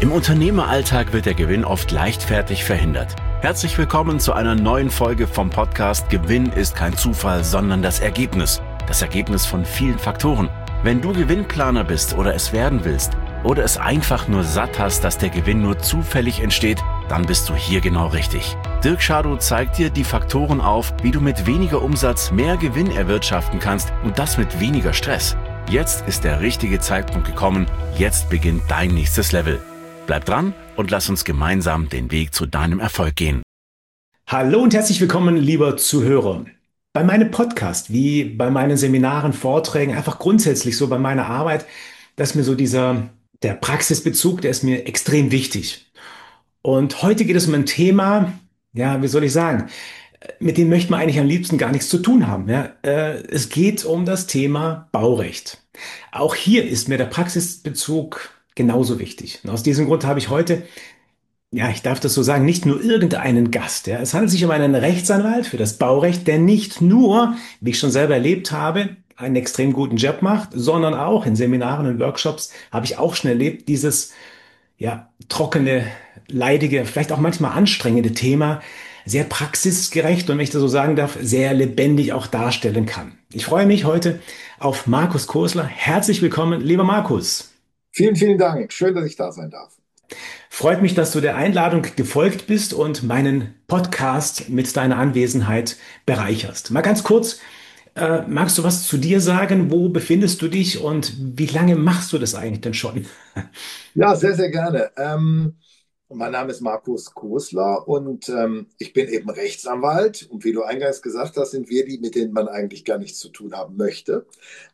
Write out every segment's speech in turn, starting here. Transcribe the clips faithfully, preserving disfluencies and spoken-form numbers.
Im Unternehmeralltag wird der Gewinn oft leichtfertig verhindert. Herzlich willkommen zu einer neuen Folge vom Podcast Gewinn ist kein Zufall, sondern das Ergebnis. Das Ergebnis von vielen Faktoren. Wenn du Gewinnplaner bist oder es werden willst oder es einfach nur satt hast, dass der Gewinn nur zufällig entsteht, dann bist du hier genau richtig. Dirk Schadow zeigt dir die Faktoren auf, wie du mit weniger Umsatz mehr Gewinn erwirtschaften kannst und das mit weniger Stress. Jetzt ist der richtige Zeitpunkt gekommen. Jetzt beginnt dein nächstes Level. Bleib dran und lass uns gemeinsam den Weg zu deinem Erfolg gehen. Hallo und herzlich willkommen, lieber Zuhörer. Bei meinem Podcast, wie bei meinen Seminaren, Vorträgen, einfach grundsätzlich so bei meiner Arbeit, dass mir so dieser, der Praxisbezug, der ist mir extrem wichtig. Und heute geht es um ein Thema, ja, wie soll ich sagen, mit dem möchte man eigentlich am liebsten gar nichts zu tun haben. Ja? Äh, Es geht um das Thema Baurecht. Auch hier ist mir der Praxisbezug genauso wichtig. Und aus diesem Grund habe ich heute, ja, ich darf das so sagen, nicht nur irgendeinen Gast. Ja. Es handelt sich um einen Rechtsanwalt für das Baurecht, der nicht nur, wie ich schon selber erlebt habe, einen extrem guten Job macht, sondern auch in Seminaren und Workshops habe ich auch schon erlebt, dieses, ja, trockene, leidige, vielleicht auch manchmal anstrengende Thema sehr praxisgerecht und wenn ich das so sagen darf, sehr lebendig auch darstellen kann. Ich freue mich heute auf Markus Kosler. Herzlich willkommen, lieber Markus. Vielen, vielen Dank. Schön, dass ich da sein darf. Freut mich, dass du der Einladung gefolgt bist und meinen Podcast mit deiner Anwesenheit bereicherst. Mal ganz kurz, äh, magst du was zu dir sagen? Wo befindest du dich und wie lange machst du das eigentlich denn schon? Ja, sehr, sehr gerne. Ähm, mein Name ist Markus Kosler und ähm, ich bin eben Rechtsanwalt. Und wie du eingangs gesagt hast, sind wir die, mit denen man eigentlich gar nichts zu tun haben möchte.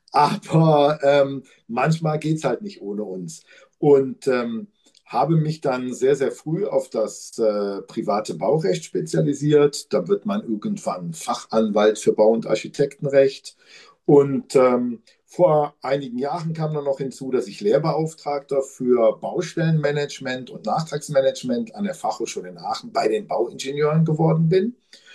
Aber ähm, manchmal geht es halt nicht ohne uns. Und ähm, habe mich dann sehr, sehr früh auf das äh, private Baurecht spezialisiert. Da wird man irgendwann Fachanwalt für Bau- und Architektenrecht. Und ähm, vor einigen Jahren kam dann noch hinzu, dass ich Lehrbeauftragter für Baustellenmanagement und Nachtragsmanagement an der Fachhochschule in Aachen bei den Bauingenieuren geworden bin.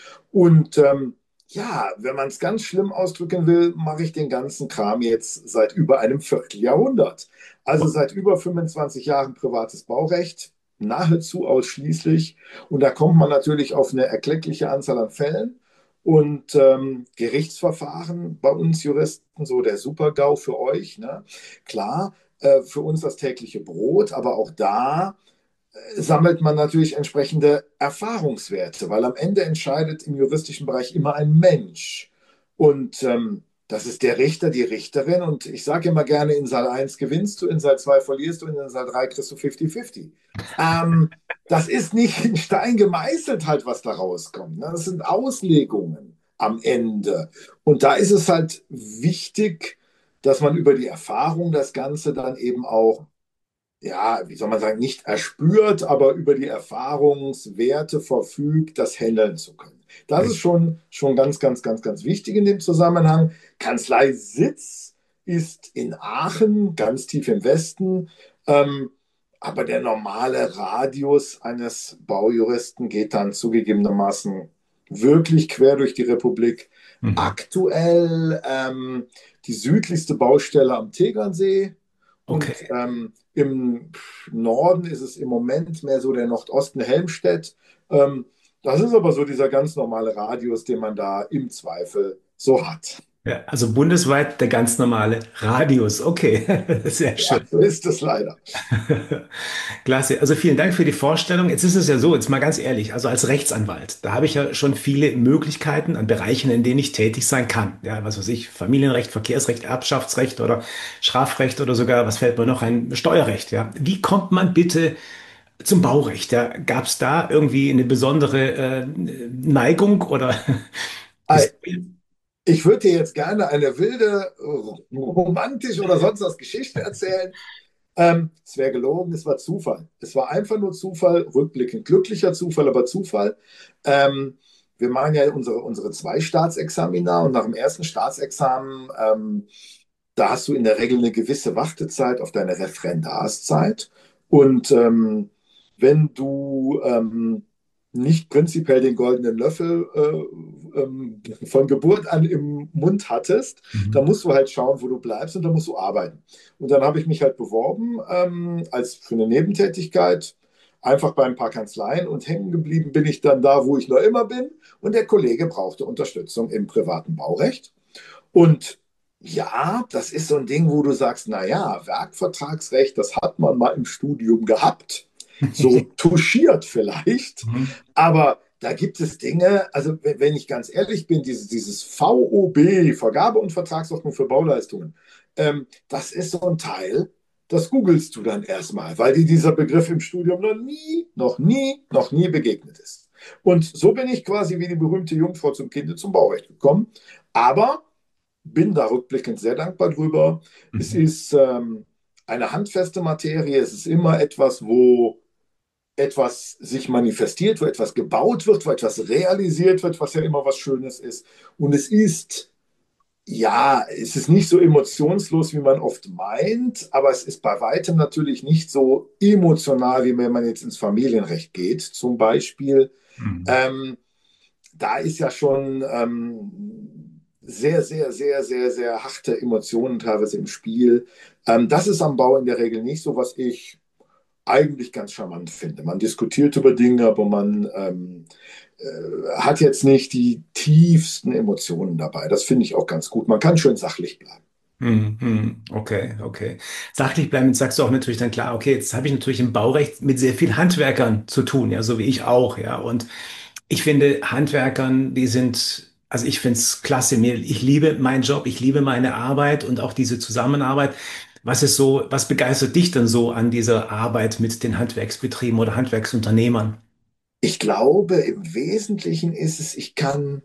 Und ähm, ja, wenn man es ganz schlimm ausdrücken will, mache ich den ganzen Kram jetzt seit über einem Vierteljahrhundert. Also seit über fünfundzwanzig Jahren privates Baurecht, nahezu ausschließlich. Und da kommt man natürlich auf eine erkleckliche Anzahl an Fällen. Und ähm, Gerichtsverfahren bei uns Juristen, so der Super-GAU für euch, ne? Klar, äh, für uns das tägliche Brot, aber auch da sammelt man natürlich entsprechende Erfahrungswerte, weil am Ende entscheidet im juristischen Bereich immer ein Mensch. Und ähm, das ist der Richter, die Richterin. Und ich sage immer gerne, in Saal eins gewinnst du, in Saal zwei verlierst du, in Saal drei kriegst du fünfzig fünfzig. Ähm, das ist nicht in Stein gemeißelt halt, was da rauskommt. Ne? Das sind Auslegungen am Ende. Und da ist es halt wichtig, dass man über die Erfahrung das Ganze dann eben auch, ja, wie soll man sagen, nicht erspürt, aber über die Erfahrungswerte verfügt, das handeln zu können. Das ist schon, schon ganz, ganz, ganz, ganz wichtig in dem Zusammenhang. Kanzleisitz ist in Aachen, ganz tief im Westen. Ähm, aber der normale Radius eines Baujuristen geht dann zugegebenermaßen wirklich quer durch die Republik. Mhm. Aktuell ähm, die südlichste Baustelle am Tegernsee. Und Okay. ähm, im Norden ist es im Moment mehr so der Nordosten Helmstedt. Ähm, das ist aber so dieser ganz normale Radius, den man da im Zweifel so hat. Ja, also bundesweit der ganz normale Radius. Okay, sehr Ja, schön. so ist es leider. Klasse. Also vielen Dank für die Vorstellung. Jetzt ist es ja so, jetzt mal ganz ehrlich, also als Rechtsanwalt, da habe ich ja schon viele Möglichkeiten an Bereichen, in denen ich tätig sein kann. Ja, was weiß ich, Familienrecht, Verkehrsrecht, Erbschaftsrecht oder Strafrecht oder sogar, was fällt mir noch ein, Steuerrecht. Ja, wie kommt man bitte zum Baurecht? Ja, gab es da irgendwie eine besondere äh, Neigung oder Historie? Ich würde dir jetzt gerne eine wilde, romantische oder sonst was Geschichte erzählen. Ähm, es wäre gelogen, es war Zufall. Es war einfach nur Zufall, rückblickend glücklicher Zufall, aber Zufall. Ähm, wir machen ja unsere, unsere zwei Staatsexamina und nach dem ersten Staatsexamen, ähm, da hast du in der Regel eine gewisse Wartezeit auf deine Referendarszeit. Und ähm, wenn du ähm, nicht prinzipiell den goldenen Löffel äh, ähm, von Geburt an im Mund hattest, da Mhm. musst du halt schauen, wo du bleibst und da musst du arbeiten. Und dann habe ich mich halt beworben ähm, als für eine Nebentätigkeit, einfach bei ein paar Kanzleien und hängen geblieben bin ich dann da, wo ich noch immer bin. Und der Kollege brauchte Unterstützung im privaten Baurecht. Und ja, das ist so ein Ding, wo du sagst, naja, Werkvertragsrecht, das hat man mal im Studium gehabt, so touchiert vielleicht, Mhm. aber da gibt es Dinge, also wenn ich ganz ehrlich bin, dieses, dieses V O B, Vergabe- und Vertragsordnung für Bauleistungen, ähm, das ist so ein Teil, das googelst du dann erstmal, weil dir dieser Begriff im Studium noch nie, noch nie, noch nie begegnet ist. Und so bin ich quasi wie die berühmte Jungfrau zum Kinde zum Baurecht gekommen. Aber bin da rückblickend sehr dankbar drüber. Es Mhm. ist ähm, eine handfeste Materie. Es ist immer etwas, wo etwas sich manifestiert, wo etwas gebaut wird, wo etwas realisiert wird, was ja immer was Schönes ist. Und es ist, ja, es ist nicht so emotionslos, wie man oft meint, aber es ist bei weitem natürlich nicht so emotional, wie wenn man jetzt ins Familienrecht geht. Zum Beispiel, Mhm. ähm, da ist ja schon ähm, sehr, sehr, sehr, sehr, sehr harte Emotionen teilweise im Spiel. Ähm, das ist am Bau in der Regel nicht so, was ich eigentlich ganz charmant finde. Man diskutiert über Dinge, aber man ähm, äh, hat jetzt nicht die tiefsten Emotionen dabei. Das finde ich auch ganz gut. Man kann schön sachlich bleiben. Mhm. Mhm. Okay, okay. Sachlich bleiben, jetzt sagst du auch natürlich dann klar, okay, jetzt habe ich natürlich im Baurecht mit sehr vielen Handwerkern zu tun, ja, so wie ich auch, ja. Und ich finde, Handwerkern, die sind, also ich finde es klasse. Mir, ich liebe meinen Job, ich liebe meine Arbeit und auch diese Zusammenarbeit. Was ist so, was begeistert dich denn so an dieser Arbeit mit den Handwerksbetrieben oder Handwerksunternehmern? Ich glaube, im Wesentlichen ist es, ich kann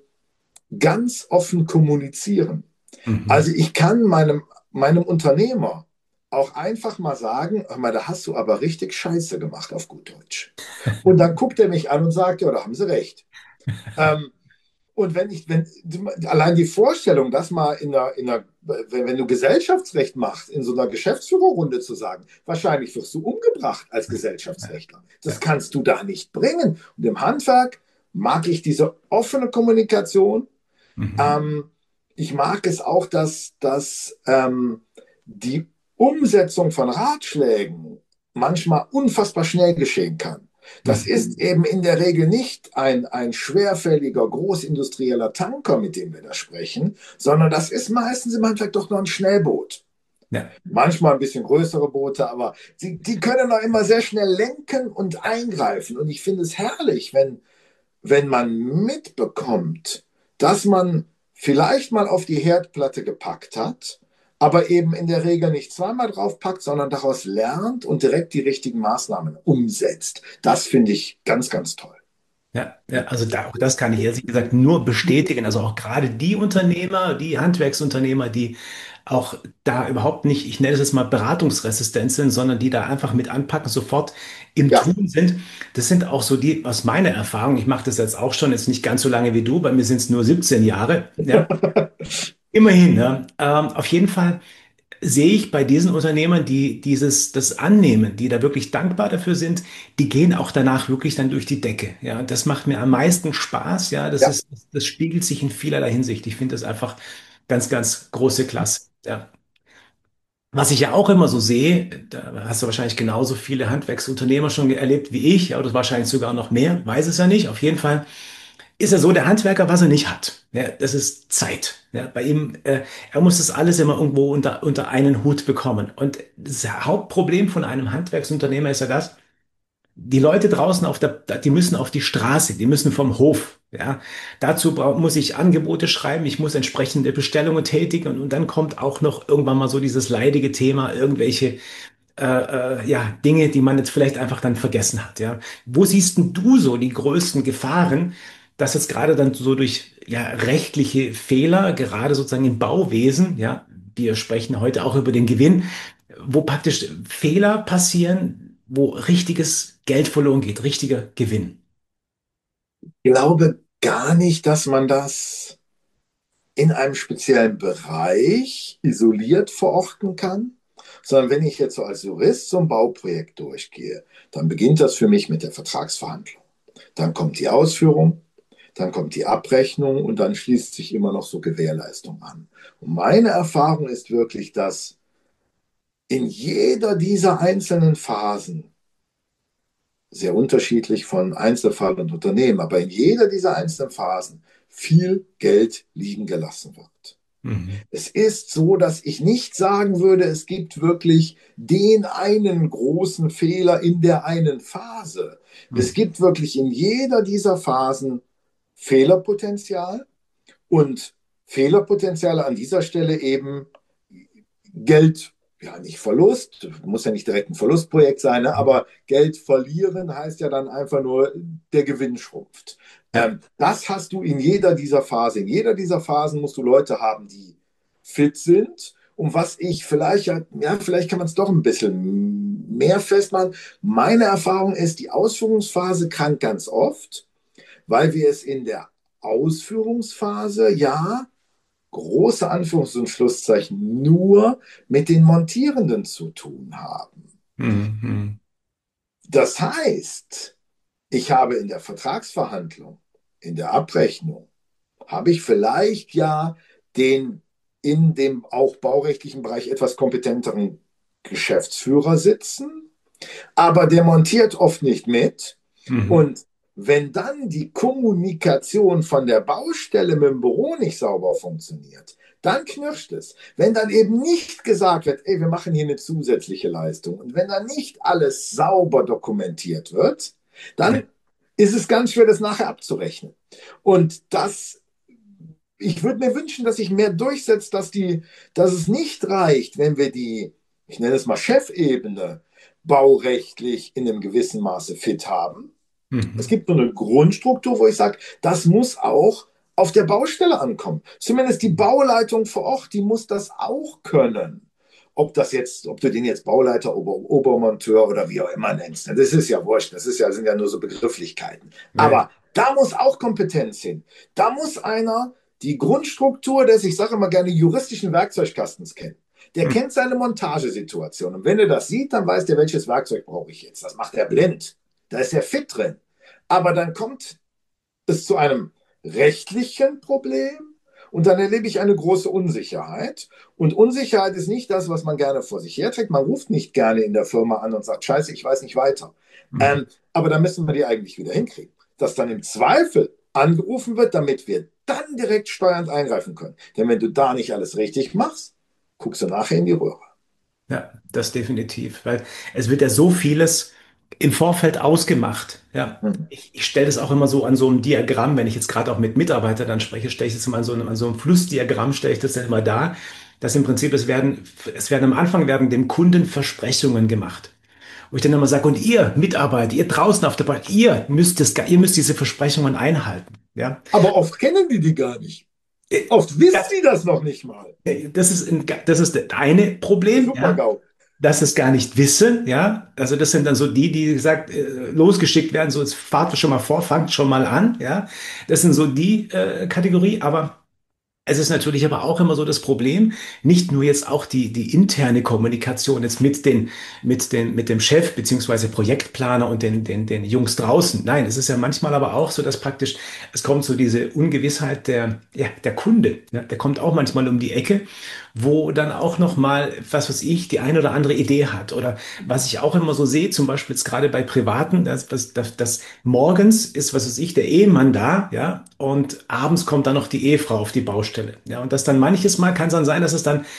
ganz offen kommunizieren. Also Mhm. ich kann meinem, meinem Unternehmer auch einfach mal sagen, hör mal, da hast du aber richtig Scheiße gemacht auf gut Deutsch. Und dann guckt er mich an und sagt, ja, da haben Sie recht. Ähm, und wenn ich, wenn allein die Vorstellung, das mal in einer, in einer wenn, wenn du Gesellschaftsrecht machst, in so einer Geschäftsführerrunde zu sagen, wahrscheinlich wirst du umgebracht als Ja, Gesellschaftsrechtler. Das ja. kannst du da nicht bringen. Und im Handwerk mag ich diese offene Kommunikation. Mhm. Ähm, ich mag es auch, dass, dass ähm, die Umsetzung von Ratschlägen manchmal unfassbar schnell geschehen kann. Das Mhm. ist eben in der Regel nicht ein, ein schwerfälliger, großindustrieller Tanker, mit dem wir da sprechen, sondern das ist meistens im Handwerk doch noch ein Schnellboot. Ja. Manchmal ein bisschen größere Boote, aber die, die können auch immer sehr schnell lenken und eingreifen. Und ich finde es herrlich, wenn, wenn man mitbekommt, dass man vielleicht mal auf die Herdplatte gepackt hat, aber eben in der Regel nicht zweimal draufpackt, sondern daraus lernt und direkt die richtigen Maßnahmen umsetzt. Das finde ich ganz, ganz toll. Ja, ja, also da, auch das kann ich ehrlich gesagt nur bestätigen. Also auch gerade die Unternehmer, die Handwerksunternehmer, die auch da überhaupt nicht, ich nenne es jetzt mal beratungsresistent sind, sondern die da einfach mit anpacken, sofort im Ja, Tun sind. Das sind auch so die, aus meiner Erfahrung, ich mache das jetzt auch schon, jetzt nicht ganz so lange wie du, bei mir sind es nur siebzehn Jahre, ja, immerhin, ja. Ähm, auf jeden Fall sehe ich bei diesen Unternehmern, die dieses, das annehmen, die da wirklich dankbar dafür sind, die gehen auch danach wirklich dann durch die Decke. Ja, das macht mir am meisten Spaß. Ja, das ja. ist, das spiegelt sich in vielerlei Hinsicht. Ich finde das einfach ganz, ganz große Klasse. Ja. Was ich ja auch immer so sehe, da hast du wahrscheinlich genauso viele Handwerksunternehmer schon erlebt wie ich, ja, oder wahrscheinlich sogar noch mehr, weiß es ja nicht. Auf jeden Fall ist er so der Handwerker, was er nicht hat. Ja, das ist Zeit. Ja, bei ihm, äh, er muss das alles immer irgendwo unter, unter einen Hut bekommen. Und das Hauptproblem von einem Handwerksunternehmer ist ja das, die Leute draußen auf der, die müssen auf die Straße, die müssen vom Hof. Ja, dazu brau- muss ich Angebote schreiben, ich muss entsprechende Bestellungen tätigen und, und dann kommt auch noch irgendwann mal so dieses leidige Thema, irgendwelche äh, äh, ja, Dinge, die man jetzt vielleicht einfach dann vergessen hat. Ja. Wo siehst denn du so die größten Gefahren, dass jetzt gerade dann so durch ja, rechtliche Fehler, gerade sozusagen im Bauwesen, ja, wir sprechen heute auch über den Gewinn, wo praktisch Fehler passieren, wo richtiges Geld verloren geht, richtiger Gewinn. Ich glaube gar nicht, dass man das in einem speziellen Bereich isoliert verorten kann, sondern wenn ich jetzt so als Jurist so ein Bauprojekt durchgehe, dann beginnt das für mich mit der Vertragsverhandlung. Dann kommt die Ausführung, dann kommt die Abrechnung und dann schließt sich immer noch so Gewährleistung an. Und meine Erfahrung ist wirklich, dass in jeder dieser einzelnen Phasen, sehr unterschiedlich von Einzelfall und Unternehmen, aber in jeder dieser einzelnen Phasen viel Geld liegen gelassen wird. Mhm. Es ist so, dass ich nicht sagen würde, es gibt wirklich den einen großen Fehler in der einen Phase. Es Mhm. gibt wirklich in jeder dieser Phasen Fehlerpotenzial und Fehlerpotenziale an dieser Stelle eben Geld, ja nicht Verlust, muss ja nicht direkt ein Verlustprojekt sein, ne? Aber Geld verlieren heißt ja dann einfach nur, der Gewinn schrumpft. Ja. Ähm, das hast du in jeder dieser Phasen. In jeder dieser Phasen musst du Leute haben, die fit sind. Und was ich vielleicht, ja, vielleicht kann man es doch ein bisschen mehr festmachen. Meine Erfahrung ist, die Ausführungsphase krankt ganz oft, weil wir es in der Ausführungsphase ja große Anführungs- und Schlusszeichen nur mit den Montierenden zu tun haben. Mhm. Das heißt, ich habe in der Vertragsverhandlung, in der Abrechnung, habe ich vielleicht ja den in dem auch baurechtlichen Bereich etwas kompetenteren Geschäftsführer sitzen, aber der montiert oft nicht mit. Mhm. Und wenn dann die Kommunikation von der Baustelle mit dem Büro nicht sauber funktioniert, dann knirscht es. Wenn dann eben nicht gesagt wird, ey, wir machen hier eine zusätzliche Leistung und wenn dann nicht alles sauber dokumentiert wird, Ja. dann ist es ganz schwer, das nachher abzurechnen. Und das, ich würde mir wünschen, dass sich mehr durchsetzt, dass die, dass es nicht reicht, wenn wir die, ich nenne es mal Chefebene, baurechtlich in einem gewissen Maße fit haben. Es Mhm. gibt so eine Grundstruktur, wo ich sage, das muss auch auf der Baustelle ankommen. Zumindest die Bauleitung vor Ort, die muss das auch können. Ob das jetzt, ob du den jetzt Bauleiter, Ober, Obermonteur oder wie auch immer nennst, das ist ja wurscht. Das ist ja, sind ja nur so Begrifflichkeiten. Ja. Aber da muss auch Kompetenz hin. Da muss einer die Grundstruktur des, ich sage immer gerne, juristischen Werkzeugkastens kennen. Der Mhm. kennt seine Montagesituation. Und wenn er das sieht, dann weiß der, welches Werkzeug brauche ich jetzt. Das macht er blind. Da ist er fit drin. Aber dann kommt es zu einem rechtlichen Problem und dann erlebe ich eine große Unsicherheit. Und Unsicherheit ist nicht das, was man gerne vor sich herträgt. Man ruft nicht gerne in der Firma an und sagt, Scheiße, ich weiß nicht weiter. Mhm. Ähm, aber da müssen wir die eigentlich wieder hinkriegen. Dass dann im Zweifel angerufen wird, damit wir dann direkt steuernd eingreifen können. Denn wenn du da nicht alles richtig machst, guckst du nachher in die Röhre. Ja, das definitiv, weil es wird ja so vieles im Vorfeld ausgemacht. Ja, Mhm. ich, ich stelle das auch immer so an so einem Diagramm, wenn ich jetzt gerade auch mit Mitarbeitern dann spreche, stelle ich das immer an so einem, an so einem Flussdiagramm, stelle ich das dann immer dar, dass im Prinzip es werden, es werden am Anfang werden dem Kunden Versprechungen gemacht. Wo ich dann immer sage, und ihr Mitarbeiter, ihr draußen auf der Bahn, ihr müsst es, ihr müsst diese Versprechungen einhalten. Ja, Aber oft kennen die die gar nicht. Oft wissen das, die das noch nicht mal. das ist, ein, das ist das eine Der Problem. Ja. Super-GAU. Dass es gar nicht wissen, ja. Also das sind dann so die, die gesagt, äh, losgeschickt werden, so jetzt fahrt schon mal vor, fangt schon mal an, ja. Das sind so die äh, Kategorie, aber es ist natürlich aber auch immer so das Problem, nicht nur jetzt auch die, die interne Kommunikation jetzt mit den, mit den, mit dem Chef beziehungsweise Projektplaner und den, den, den Jungs draußen. Nein, es ist ja manchmal aber auch so, dass praktisch, es kommt so diese Ungewissheit der, ja, der Kunde, ja, der kommt auch manchmal um die Ecke, wo dann auch noch mal, was weiß ich, die eine oder andere Idee hat. Oder was ich auch immer so sehe, zum Beispiel jetzt gerade bei Privaten, dass, dass, dass, dass morgens ist, was weiß ich, der Ehemann da, ja, und abends kommt dann noch die Ehefrau auf die Baustelle. Ja, und das dann manches Mal kann es dann sein, dass es dann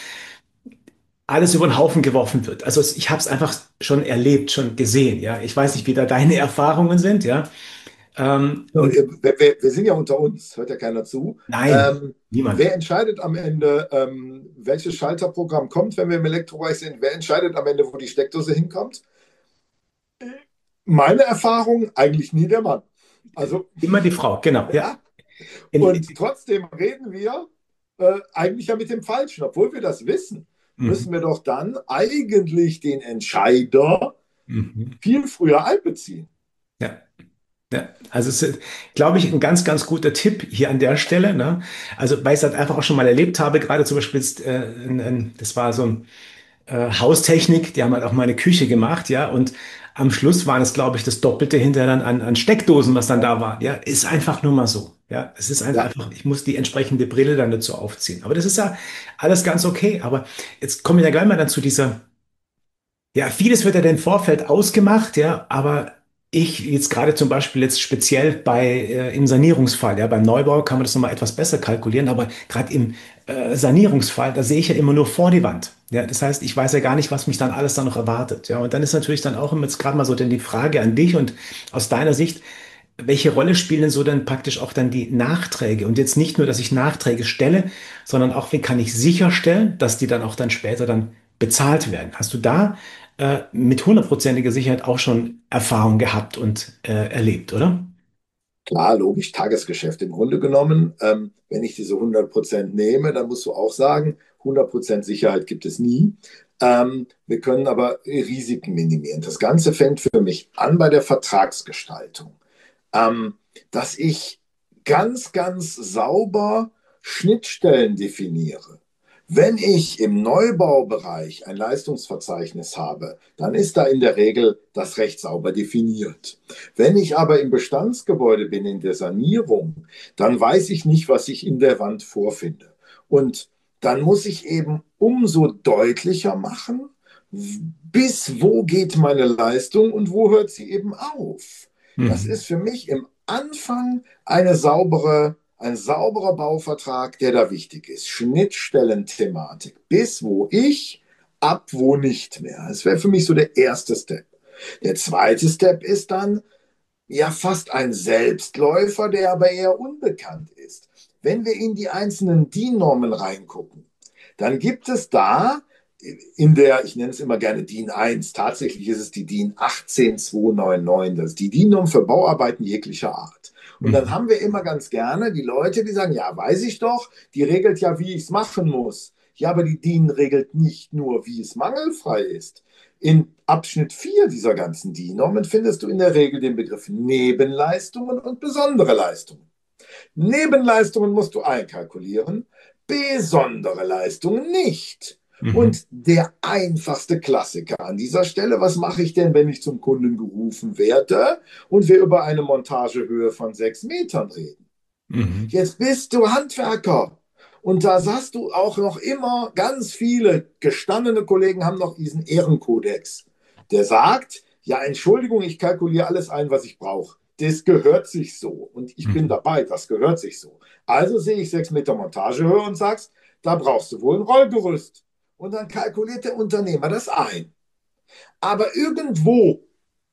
alles über den Haufen geworfen wird. Also ich habe es einfach schon erlebt, schon gesehen, ja. Ich weiß nicht, wie da deine Erfahrungen sind, ja. Ähm, So, und wir, wir, wir sind ja unter uns, hört ja keiner zu. nein, Ähm, niemand. wer entscheidet am Ende, ähm, welches Schalterprogramm kommt, wenn wir im Elektrobereich sind? Wer entscheidet am Ende, wo die Steckdose hinkommt? Meine Erfahrung, eigentlich nie der Mann. Also, Immer die Frau, genau, ja. ja. In, Und trotzdem reden wir äh, eigentlich ja mit dem Falschen. Obwohl wir das wissen, mhm, müssen wir doch dann eigentlich den Entscheider mhm, viel früher einbeziehen. ja. Ja, also es ist, glaube ich, ein ganz, ganz guter Tipp hier an der Stelle, ne? Also, weil ich es halt einfach auch schon mal erlebt habe, gerade zum Beispiel, jetzt, äh, ein, ein, das war so ein äh, Haustechnik, die haben halt auch meine Küche gemacht, ja, und Am Schluss waren es, glaube ich, das Doppelte hinterher dann an, an Steckdosen, was dann da war. Ja, ist einfach nur mal so. Ja, es ist Ja, einfach, ich muss die entsprechende Brille dann dazu aufziehen. Aber das ist ja alles ganz okay. Aber jetzt kommen wir ja gleich mal dann zu dieser. Ja, vieles wird ja im Vorfeld ausgemacht, ja, aber ich jetzt gerade zum Beispiel jetzt speziell bei äh, im Sanierungsfall, ja, beim Neubau kann man das nochmal etwas besser kalkulieren, aber gerade im äh, Sanierungsfall, da sehe ich ja immer nur vor die Wand. Ja, das heißt, ich weiß ja gar nicht, was mich dann alles dann noch erwartet. Ja, und dann ist natürlich dann auch immer jetzt gerade mal so denn die Frage an dich und aus deiner Sicht, welche Rolle spielen denn so dann praktisch auch dann die Nachträge? Und jetzt nicht nur, dass ich Nachträge stelle, sondern auch, wie kann ich sicherstellen, dass die dann auch dann später dann bezahlt werden? Hast du da äh, mit hundertprozentiger Sicherheit auch schon Erfahrung gehabt und äh, erlebt, oder? klar, logisch, Tagesgeschäft im Grunde genommen. Ähm, wenn ich diese hundert Prozent nehme, dann musst du auch sagen, hundert Prozent Sicherheit gibt es nie. Ähm, wir können aber Risiken minimieren. Das Ganze fängt für mich an bei der Vertragsgestaltung, ähm, dass ich ganz, ganz sauber Schnittstellen definiere. Wenn ich im Neubaubereich ein Leistungsverzeichnis habe, dann ist da in der Regel das recht sauber definiert. Wenn ich aber im Bestandsgebäude bin, in der Sanierung, dann weiß ich nicht, was ich in der Wand vorfinde. Und dann muss ich eben umso deutlicher machen, bis wo geht meine Leistung und wo hört sie eben auf. Das Mhm. ist für mich im Anfang eine saubere, ein sauberer Bauvertrag, der da wichtig ist. Schnittstellenthematik. Bis wo ich, ab wo nicht mehr. Das wäre für mich so der erste Step. Der zweite Step ist dann ja fast ein Selbstläufer, der aber eher unbekannt ist. Wenn wir in die einzelnen D I N-Normen reingucken, dann gibt es da in der, ich nenne es immer gerne D I N eins, tatsächlich ist es die D I N acht zehn zwei neun neun, das ist die D I N-Norm für Bauarbeiten jeglicher Art. Und dann Mhm. haben wir immer ganz gerne die Leute, die sagen, ja, weiß ich doch, die regelt ja, wie ich es machen muss. Ja, aber die D I N regelt nicht nur, wie es mangelfrei ist. In Abschnitt vier dieser ganzen D I N-Normen findest du in der Regel den Begriff Nebenleistungen und besondere Leistungen. Nebenleistungen musst du einkalkulieren, besondere Leistungen nicht. Mhm. Und der einfachste Klassiker an dieser Stelle, was mache ich denn, wenn ich zum Kunden gerufen werde und wir über eine Montagehöhe von sechs Metern reden? Mhm. Jetzt bist du Handwerker. Und da sagst du auch noch immer, ganz viele gestandene Kollegen haben noch diesen Ehrenkodex. Der sagt, ja, Entschuldigung, ich kalkuliere alles ein, was ich brauche. Das gehört sich so. Und ich bin Mhm. dabei, das gehört sich so. Also sehe ich sechs Meter Montagehöhe und sagst, da brauchst du wohl ein Rollgerüst. Und dann kalkuliert der Unternehmer das ein. Aber irgendwo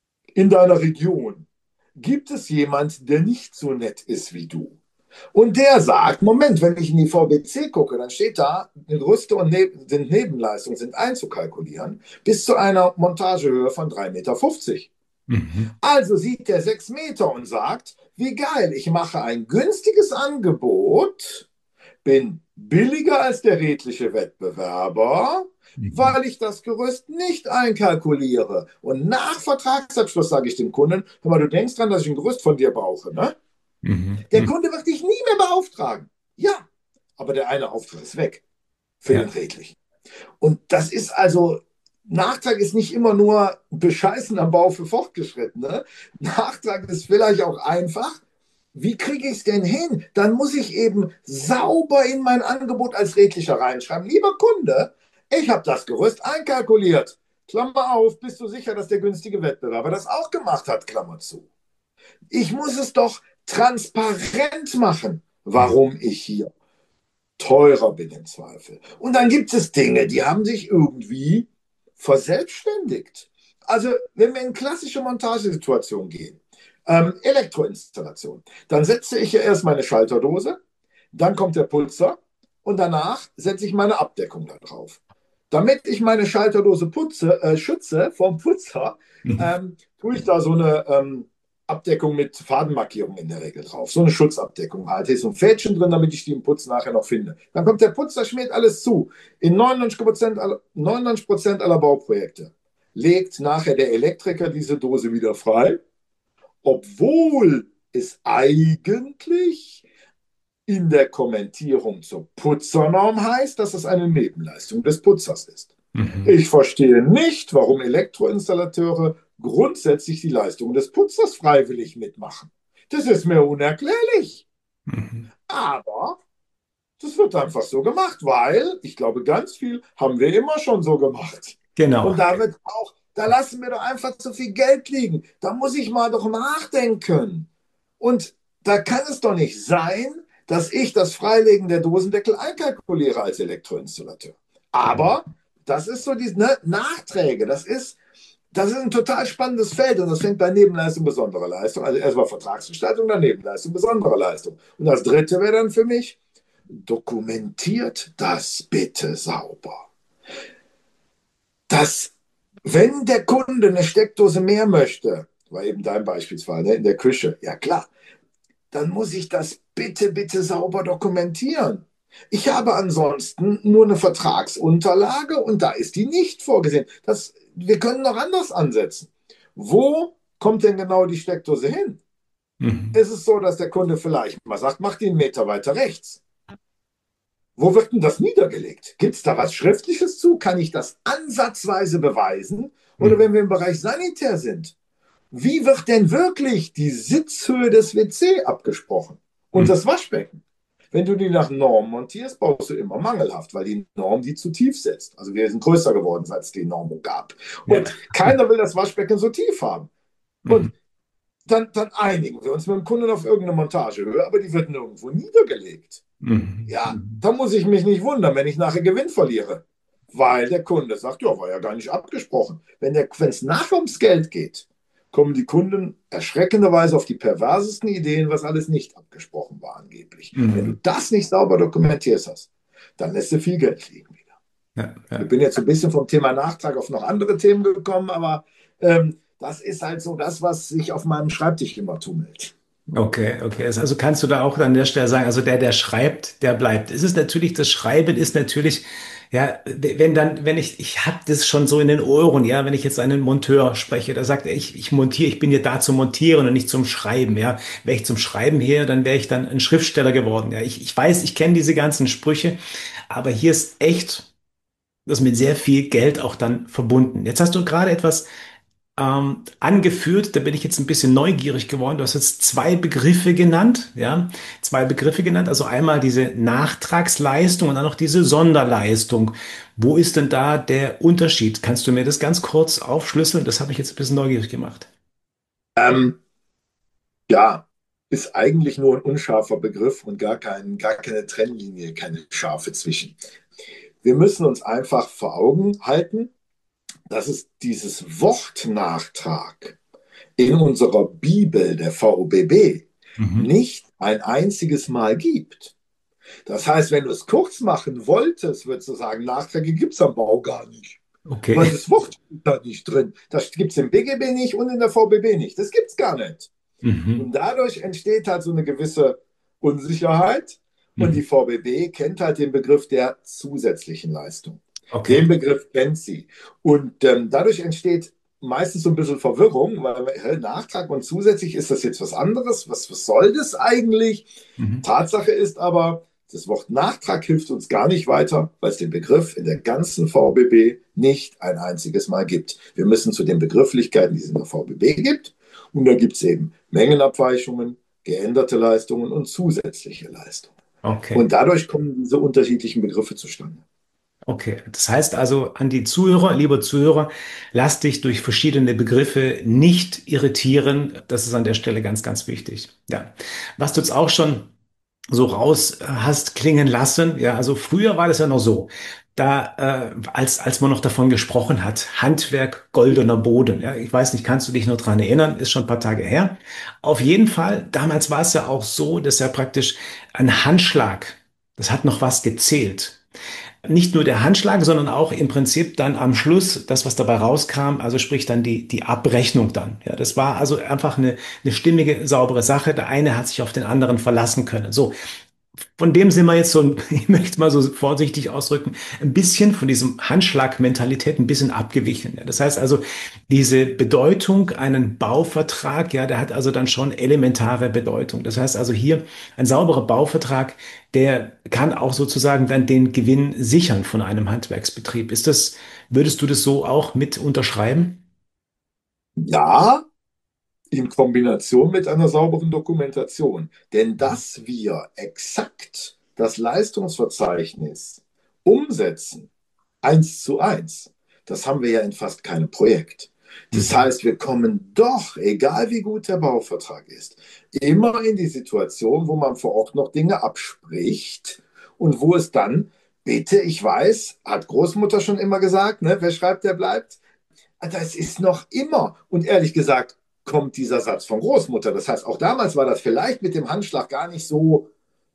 in deiner Region gibt es jemand, der nicht so nett ist wie du. Und der sagt, Moment, wenn ich in die V B C gucke, dann steht da, Gerüste und ne sind Nebenleistungen sind einzukalkulieren, bis zu einer Montagehöhe von drei Meter fünfzig. Mhm. Also sieht der sechs Meter und sagt, wie geil, ich mache ein günstiges Angebot, bin billiger als der redliche Wettbewerber, Mhm. weil ich das Gerüst nicht einkalkuliere. Und nach Vertragsabschluss sage ich dem Kunden, hör mal, du denkst dran, dass ich ein Gerüst von dir brauche, ne? Mhm. Der Mhm. Kunde wird dich nie mehr beauftragen. Ja, aber der eine Auftrag ist weg für den Ja. redlichen. Und das ist also, Nachtrag ist nicht immer nur Bescheißen am Bau für Fortgeschrittene. Nachtrag ist vielleicht auch einfach, wie kriege ich es denn hin? Dann muss ich eben sauber in mein Angebot als redlicher reinschreiben. Lieber Kunde, ich habe das Gerüst einkalkuliert. Klammer auf, bist du sicher, dass der günstige Wettbewerber das auch gemacht hat? Klammer zu. Ich muss es doch transparent machen, Mhm. warum ich hier teurer bin im Zweifel. Und dann gibt es Dinge, die haben sich irgendwie verselbstständigt. Also, wenn wir in klassische Montagesituationen gehen, ähm, Elektroinstallation, dann setze ich ja erst meine Schalterdose, dann kommt der Putzer und danach setze ich meine Abdeckung da drauf. Damit ich meine Schalterdose putze, äh, schütze vom Putzer, Mhm. ähm, tue ich da so eine ähm, Abdeckung mit Fadenmarkierung in der Regel drauf. So eine Schutzabdeckung halt. Hier ist so ein Fädchen drin, damit ich die im Putz nachher noch finde. Dann kommt der Putzer, schmiert alles zu. In neunundneunzig Prozent aller, neunundneunzig Prozent aller Bauprojekte legt nachher der Elektriker diese Dose wieder frei, obwohl es eigentlich in der Kommentierung zur Putzernorm heißt, dass es eine Nebenleistung des Putzers ist. Mhm. Ich verstehe nicht, warum Elektroinstallateure grundsätzlich die Leistung des Putzers freiwillig mitmachen. Das ist mir unerklärlich. Mhm. Aber das wird einfach so gemacht, weil ich glaube, ganz viel haben wir immer schon so gemacht. Genau. Und da wird auch, da lassen wir doch einfach zu viel Geld liegen. Da muss ich mal doch nachdenken. Und da kann es doch nicht sein, dass ich das Freilegen der Dosendeckel einkalkuliere als Elektroinstallateur. Aber das ist so diese ne, Nachträge. Das ist, das ist ein total spannendes Feld und das fängt bei Nebenleistung besonderer Leistung. Also erstmal Vertragsgestaltung, dann Nebenleistung besonderer Leistung. Und das dritte wäre dann für mich, dokumentiert das bitte sauber. Dass, wenn der Kunde eine Steckdose mehr möchte, war eben dein Beispielsfall ne, in der Küche, ja klar, dann muss ich das bitte, bitte sauber dokumentieren. Ich habe ansonsten nur eine Vertragsunterlage und da ist die nicht vorgesehen. Das, wir können noch anders ansetzen. Wo kommt denn genau die Steckdose hin? Mhm. Ist es so, dass der Kunde vielleicht mal sagt, mach die einen Meter weiter rechts? Wo wird denn das niedergelegt? Gibt es da was Schriftliches zu? Kann ich das ansatzweise beweisen? Oder Mhm. wenn wir im Bereich Sanitär sind, wie wird denn wirklich die Sitzhöhe des W C abgesprochen? Und Mhm. das Waschbecken? Wenn du die nach Norm montierst, baust du immer mangelhaft, weil die Norm die zu tief setzt. Also wir sind größer geworden, seit es die Normung gab. Ja. Und keiner will das Waschbecken so tief haben. Mhm. Und dann, dann einigen wir uns mit dem Kunden auf irgendeine Montagehöhe, aber die wird nirgendwo niedergelegt. Mhm. Ja, Mhm. da muss ich mich nicht wundern, wenn ich nachher Gewinn verliere. Weil der Kunde sagt, ja, war ja gar nicht abgesprochen. Wenn es nachher ums Geld geht, kommen die Kunden erschreckenderweise auf die perversesten Ideen, was alles nicht abgesprochen war angeblich. Wenn du Mhm. das nicht sauber dokumentierst hast, dann lässt du viel Geld liegen wieder. Ja, ja. Ich bin jetzt so ein bisschen vom Thema Nachtrag auf noch andere Themen gekommen, aber ähm, das ist halt so das, was sich auf meinem Schreibtisch immer tummelt. Okay, okay. Also kannst du da auch an der Stelle sagen, also der, der schreibt, der bleibt. Es ist natürlich, das Schreiben ist natürlich, ja, wenn dann, wenn ich, ich habe das schon so in den Ohren, ja, wenn ich jetzt einen Monteur spreche, da sagt er, ich, ich montiere, ich bin hier da zum Montieren und nicht zum Schreiben, ja. Wäre ich zum Schreiben her, dann wäre ich dann ein Schriftsteller geworden, ja. Ich, ich weiß, ich kenne diese ganzen Sprüche, aber hier ist echt das mit sehr viel Geld auch dann verbunden. Jetzt hast du gerade etwas ähm, angeführt. Da bin ich jetzt ein bisschen neugierig geworden. Du hast jetzt zwei Begriffe genannt, ja, zwei Begriffe genannt. Also einmal diese Nachtragsleistung und dann noch diese Sonderleistung. Wo ist denn da der Unterschied? Kannst du mir das ganz kurz aufschlüsseln? Das habe ich jetzt ein bisschen neugierig gemacht. Ähm, ja, ist eigentlich nur ein unscharfer Begriff und gar, kein, gar keine Trennlinie, keine scharfe zwischen. Wir müssen uns einfach vor Augen halten, dass es dieses Wort Nachtrag in unserer Bibel der V O B B Mhm. nicht ein einziges Mal gibt. Das heißt, wenn du es kurz machen wolltest, würdest du sagen, Nachträge gibt es am Bau gar nicht. Weil Okay. das Wort steht da nicht drin. Das gibt es im B G B nicht und in der V B B nicht. Das gibt es gar nicht. Mhm. Und dadurch entsteht halt so eine gewisse Unsicherheit. Und Mhm. die V B B kennt halt den Begriff der zusätzlichen Leistung. Den Okay. Begriff kennt sie. Und ähm, dadurch entsteht meistens so ein bisschen Verwirrung, weil hä, Nachtrag und zusätzlich, ist das jetzt was anderes? Was, was soll das eigentlich? Mhm. Tatsache ist aber, das Wort Nachtrag hilft uns gar nicht weiter, weil es den Begriff in der ganzen V B B nicht ein einziges Mal gibt. Wir müssen zu den Begrifflichkeiten, die es in der V B B gibt, und da gibt es eben Mengenabweichungen, geänderte Leistungen und zusätzliche Leistungen. Okay. Und dadurch kommen diese unterschiedlichen Begriffe zustande. Okay, das heißt also an die Zuhörer, lieber Zuhörer, lass dich durch verschiedene Begriffe nicht irritieren. Das ist an der Stelle ganz, ganz wichtig. Ja, was du jetzt auch schon so raus hast klingen lassen. Ja, also früher war das ja noch so. Da, äh, als, als man noch davon gesprochen hat, Handwerk, goldener Boden. Ja, ich weiß nicht, kannst du dich noch dran erinnern? Ist schon ein paar Tage her. Auf jeden Fall, damals war es ja auch so, dass ja praktisch ein Handschlag, das hat noch was gezählt. Nicht nur der Handschlag, sondern auch im Prinzip dann am Schluss das, was dabei rauskam, also sprich dann die, die Abrechnung dann. Ja, das war also einfach eine, eine stimmige, saubere Sache. Der eine hat sich auf den anderen verlassen können. So, von dem sind wir jetzt so, ich möchte es mal so vorsichtig ausdrücken, ein bisschen von diesem Handschlagmentalität ein bisschen abgewichen. Ja, das heißt also, diese Bedeutung, einen Bauvertrag, ja, der hat also dann schon elementare Bedeutung. Das heißt also hier, ein sauberer Bauvertrag, der kann auch sozusagen dann den Gewinn sichern von einem Handwerksbetrieb. Ist das, würdest du das so auch mit unterschreiben? Ja, in Kombination mit einer sauberen Dokumentation. Denn dass wir exakt das Leistungsverzeichnis umsetzen, eins zu eins, das haben wir ja in fast keinem Projekt. Das Mhm. heißt, wir kommen doch, egal wie gut der Bauvertrag ist, immer in die Situation, wo man vor Ort noch Dinge abspricht und wo es dann, bitte, ich weiß, hat Großmutter schon immer gesagt, ne, wer schreibt, der bleibt. Das ist noch immer. Und ehrlich gesagt, kommt dieser Satz von Großmutter. Das heißt, auch damals war das vielleicht mit dem Handschlag gar nicht so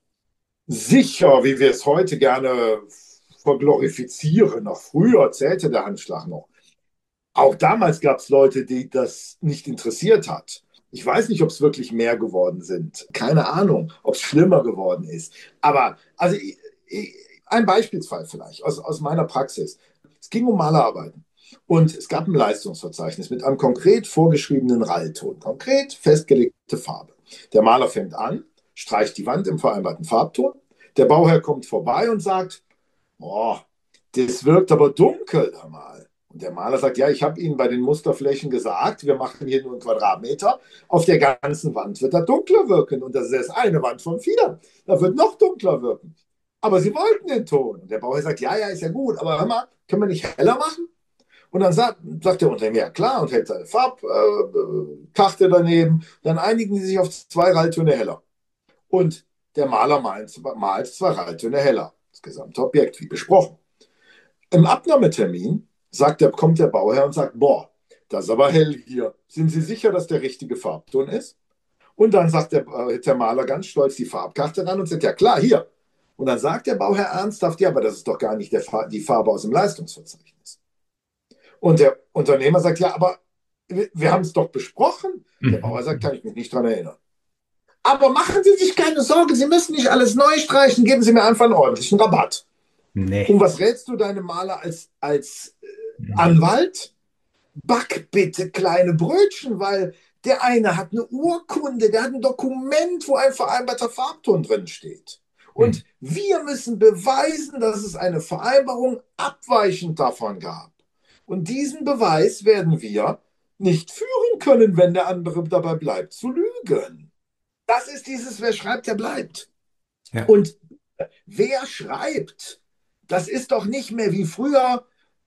sicher, wie wir es heute gerne verglorifizieren. Noch früher zählte der Handschlag noch. Auch damals gab es Leute, die das nicht interessiert hat. Ich weiß nicht, ob es wirklich mehr geworden sind. Keine Ahnung, ob es schlimmer geworden ist. Aber also ich, ich, ein Beispielsfall vielleicht aus, aus meiner Praxis. Es ging um Malerarbeiten. Und es gab ein Leistungsverzeichnis mit einem konkret vorgeschriebenen Rallton, konkret festgelegte Farbe. Der Maler fängt an, streicht die Wand im vereinbarten Farbton. Der Bauherr kommt vorbei und sagt, oh, das wirkt aber dunkel da mal. Und der Maler sagt, ja, ich habe Ihnen bei den Musterflächen gesagt, wir machen hier nur einen Quadratmeter. Auf der ganzen Wand wird er dunkler wirken. Und das ist erst eine Wand von vier. Da wird noch dunkler wirken. Aber Sie wollten den Ton. Und der Bauherr sagt, ja, ja, ist ja gut, aber hör mal, können wir nicht heller machen? Und dann sagt, sagt der Unternehmer, ja klar, und hält seine Farbkarte äh, daneben. Dann einigen sie sich auf zwei Ralltöne heller. Und der Maler malt, malt zwei Ralltöne heller. Das gesamte Objekt, wie besprochen. Im Abnahmetermin sagt der, kommt der Bauherr und sagt, boah, das ist aber hell hier. Sind Sie sicher, dass der richtige Farbton ist? Und dann sagt der, äh, der Maler ganz stolz die Farbkarte ran und sagt, ja klar, hier. Und dann sagt der Bauherr ernsthaft, ja, aber das ist doch gar nicht der, die Farbe aus dem Leistungsverzeichnis. Und der Unternehmer sagt, ja, aber wir, wir haben es doch besprochen. Der Bauer sagt, kann ich mich nicht dran erinnern. Aber machen Sie sich keine Sorge, Sie müssen nicht alles neu streichen, geben Sie mir einfach einen ordentlichen Rabatt. Nee. Und was rätst du deinem Maler als, als äh, Anwalt? Back bitte kleine Brötchen, weil der eine hat eine Urkunde, der hat ein Dokument, wo ein vereinbarter Farbton drin steht. Und wir müssen beweisen, dass es eine Vereinbarung abweichend davon gab. Und diesen Beweis werden wir nicht führen können, wenn der andere dabei bleibt zu lügen. Das ist dieses, wer schreibt, der bleibt. Ja. Und wer schreibt, das ist doch nicht mehr wie früher,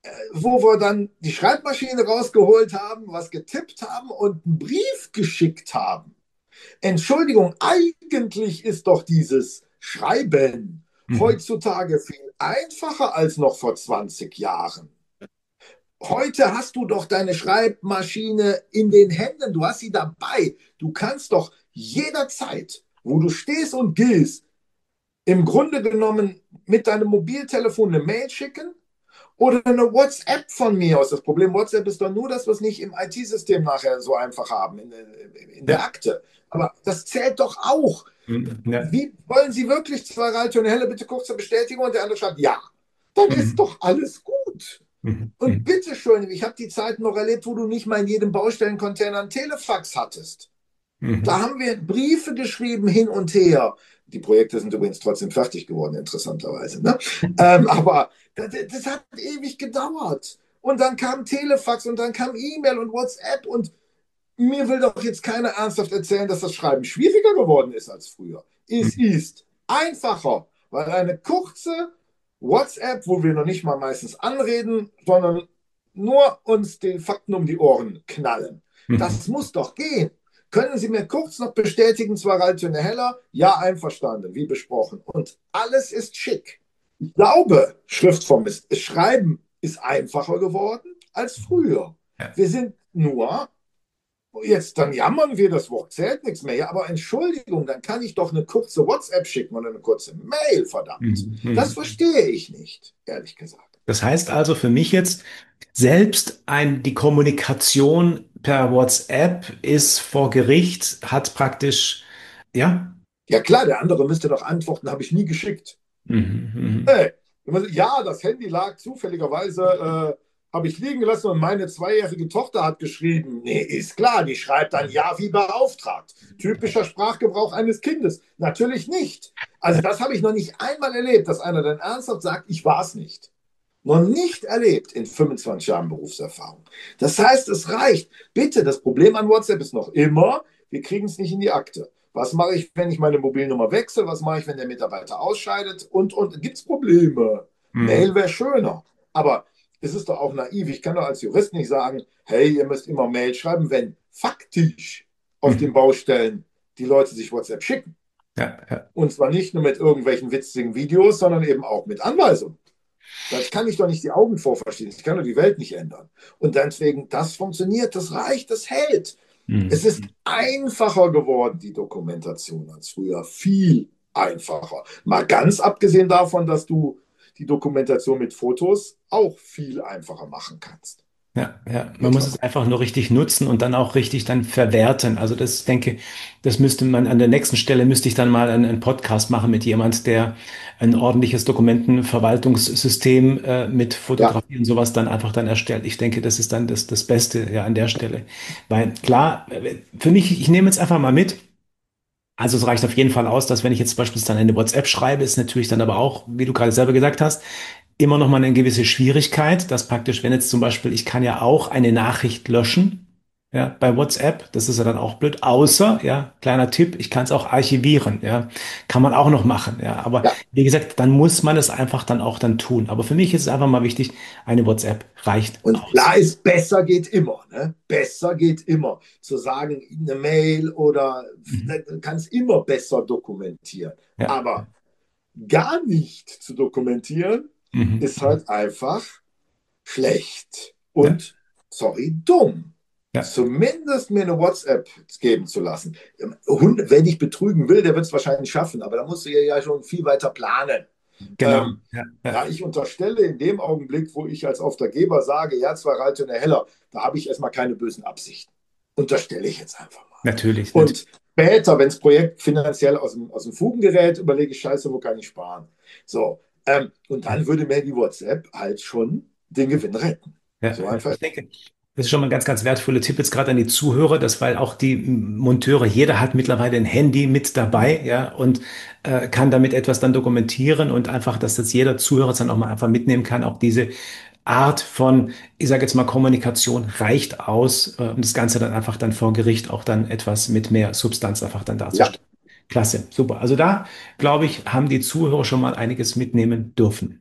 wo wir dann die Schreibmaschine rausgeholt haben, was getippt haben und einen Brief geschickt haben. Entschuldigung, eigentlich ist doch dieses Schreiben mhm. heutzutage viel einfacher als noch vor zwanzig Jahren. Heute hast du doch deine Schreibmaschine in den Händen, du hast sie dabei. Du kannst doch jederzeit, wo du stehst und gehst, im Grunde genommen mit deinem Mobiltelefon eine Mail schicken oder eine WhatsApp von mir aus. Das Problem WhatsApp ist doch nur, dass wir es nicht im I T-System nachher so einfach haben, in, in der Akte. Aber das zählt doch auch. Ja. Wie wollen Sie wirklich zwei Ralltöne helle, bitte kurze Bestätigung? Und der andere schreibt, ja. Dann mhm. ist doch alles gut. Mhm. Und bitteschön, ich habe die Zeit noch erlebt, wo du nicht mal in jedem Baustellencontainer einen Telefax hattest. Mhm. Da haben wir Briefe geschrieben hin und her. Die Projekte sind übrigens trotzdem fertig geworden, interessanterweise. Ne? ähm, aber das, das hat ewig gedauert. Und dann kam Telefax und dann kam E-Mail und WhatsApp. Und mir will doch jetzt keiner ernsthaft erzählen, dass das Schreiben schwieriger geworden ist als früher. Es mhm. ist einfacher, weil eine kurze WhatsApp, wo wir noch nicht mal meistens anreden, sondern nur uns den Fakten um die Ohren knallen. Mhm. Das muss doch gehen. Können Sie mir kurz noch bestätigen, zwei Ralltöne heller? Ja, einverstanden, wie besprochen. Und alles ist schick. Ich glaube, Schriftform ist, Schreiben ist einfacher geworden als früher. Ja. Wir sind nur, jetzt dann jammern wir, das Wort zählt nichts mehr. Ja, aber Entschuldigung, dann kann ich doch eine kurze WhatsApp schicken oder eine kurze Mail, verdammt. Mhm. Das verstehe ich nicht, ehrlich gesagt. Das heißt also für mich jetzt, selbst ein, die Kommunikation per WhatsApp ist vor Gericht, hat praktisch, ja? Ja klar, der andere müsste doch antworten, habe ich nie geschickt. Mhm, hey, ja, das Handy lag zufälligerweise, äh, habe ich liegen gelassen und meine zweijährige Tochter hat geschrieben. Nee, ist klar, die schreibt dann ja wie beauftragt. Typischer Sprachgebrauch eines Kindes. Natürlich nicht. Also das habe ich noch nicht einmal erlebt, dass einer dann ernsthaft sagt, ich war es nicht. noch nicht erlebt in fünfundzwanzig Jahren Berufserfahrung. Das heißt, es reicht. Bitte, das Problem an WhatsApp ist noch immer, wir kriegen es nicht in die Akte. Was mache ich, wenn ich meine Mobilnummer wechsle? Was mache ich, wenn der Mitarbeiter ausscheidet? Und, und gibt es Probleme? Mhm. Mail wäre schöner. Aber es ist doch auch naiv. Ich kann doch als Jurist nicht sagen, hey, ihr müsst immer Mail schreiben, wenn faktisch auf mhm. den Baustellen die Leute sich WhatsApp schicken. Ja, ja. Und zwar nicht nur mit irgendwelchen witzigen Videos, sondern eben auch mit Anweisungen. Das kann ich doch nicht die Augen vorverstehen. Ich kann doch die Welt nicht ändern. Und deswegen, das funktioniert, das reicht, das hält. Mhm. Es ist einfacher geworden, die Dokumentation, als früher. Viel einfacher. Mal ganz abgesehen davon, dass du die Dokumentation mit Fotos auch viel einfacher machen kannst. Ja, ja, man muss es einfach nur richtig nutzen und dann auch richtig dann verwerten. Also das, ich denke, das müsste man an der nächsten Stelle, müsste ich dann mal einen, einen Podcast machen mit jemand, der ein ordentliches Dokumentenverwaltungssystem äh, mit Fotografie ja. und sowas dann einfach dann erstellt. Ich denke, das ist dann das, das Beste ja an der Stelle. Weil klar, für mich, ich nehme jetzt einfach mal mit, also es reicht auf jeden Fall aus, dass wenn ich jetzt beispielsweise dann eine WhatsApp schreibe, ist natürlich dann aber auch, wie du gerade selber gesagt hast, immer noch mal eine gewisse Schwierigkeit, dass praktisch, wenn jetzt zum Beispiel, ich kann ja auch eine Nachricht löschen, ja, bei WhatsApp, das ist ja dann auch blöd, außer, ja, kleiner Tipp, ich kann es auch archivieren, ja, kann man auch noch machen, ja, aber ja. wie gesagt, dann muss man es einfach dann auch dann tun, aber für mich ist es einfach mal wichtig, eine WhatsApp reicht Und aus. klar ist, besser geht immer, ne, besser geht immer, zu sagen, eine Mail oder, mhm. du kannst immer besser dokumentieren, ja. aber gar nicht zu dokumentieren, mhm. ist halt einfach schlecht und, ja. sorry, dumm. Ja. Zumindest mir eine WhatsApp geben zu lassen. Wenn ich betrügen will, der wird es wahrscheinlich schaffen, aber da musst du ja schon viel weiter planen. Genau. Ähm, ja, ja. ja, ich unterstelle in dem Augenblick, wo ich als Auftraggeber sage, ja, zwei Reiter und eine Heller, da habe ich erstmal keine bösen Absichten. Unterstelle ich jetzt einfach mal. Natürlich. Und natürlich. später, wenn das Projekt finanziell aus dem, aus dem Fugen gerät, überlege ich, scheiße, wo kann ich sparen? So. Ähm, und dann würde mir die WhatsApp halt schon den Gewinn retten. Ja, so einfach. Ich denke, das ist schon mal ein ganz, ganz wertvoller Tipp jetzt gerade an die Zuhörer, dass weil auch die Monteure, jeder hat mittlerweile ein Handy mit dabei, ja, und äh, kann damit etwas dann dokumentieren und einfach, dass das jeder Zuhörer dann auch mal einfach mitnehmen kann. Auch diese Art von, ich sage jetzt mal, Kommunikation reicht aus, äh, um das Ganze dann einfach dann vor Gericht auch dann etwas mit mehr Substanz einfach dann darzustellen. Ja. Klasse, super. Also da, glaube ich, haben die Zuhörer schon mal einiges mitnehmen dürfen.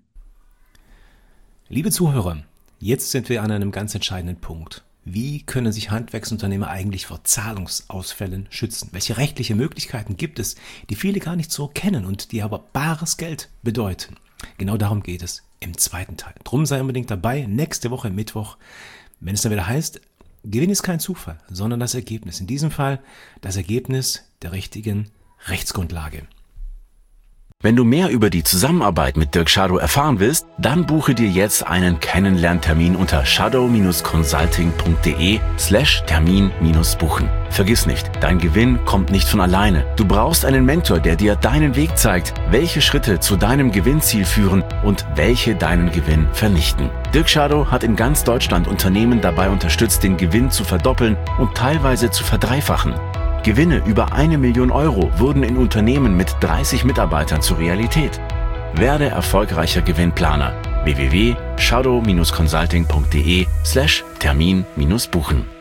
Liebe Zuhörer, jetzt sind wir an einem ganz entscheidenden Punkt. Wie können sich Handwerksunternehmer eigentlich vor Zahlungsausfällen schützen? Welche rechtliche Möglichkeiten gibt es, die viele gar nicht so kennen und die aber bares Geld bedeuten? Genau darum geht es im zweiten Teil. Drum sei unbedingt dabei, nächste Woche Mittwoch, wenn es dann wieder heißt, Gewinn ist kein Zufall, sondern das Ergebnis. In diesem Fall das Ergebnis der richtigen Rechtsgrundlage. Wenn du mehr über die Zusammenarbeit mit Dirk Schadow erfahren willst, dann buche dir jetzt einen Kennenlerntermin unter shadow-consulting.de slash Termin minus buchen. Vergiss nicht, dein Gewinn kommt nicht von alleine. Du brauchst einen Mentor, der dir deinen Weg zeigt, welche Schritte zu deinem Gewinnziel führen und welche deinen Gewinn vernichten. Dirk Schadow hat in ganz Deutschland Unternehmen dabei unterstützt, den Gewinn zu verdoppeln und teilweise zu verdreifachen. Gewinne über eine Million Euro wurden in Unternehmen mit dreißig Mitarbeitern zur Realität. Werde erfolgreicher Gewinnplaner. w w w punkt shadow-consulting.de slash Termin minus buchen.